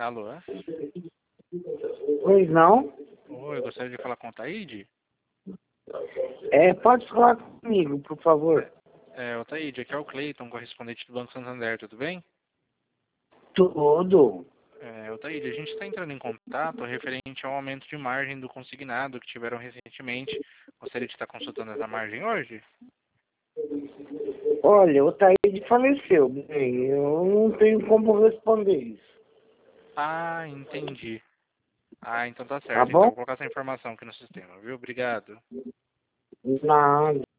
Alô? Pois não? Oi, eu gostaria de falar com o Taíde. Pode falar comigo, por favor. O Taíde, aqui é o Cleiton, correspondente do Banco Santander, tudo bem? Tudo. O Taíde, a gente está entrando em contato referente ao aumento de margem do consignado que tiveram recentemente. Gostaria de estar consultando essa margem hoje? Olha, o Taíde faleceu. Bem, eu não tenho como responder isso. Ah, entendi. Ah, então tá Tá certo. Então bom? vou colocar essa informação aqui no sistema, viu? Obrigado. Nada.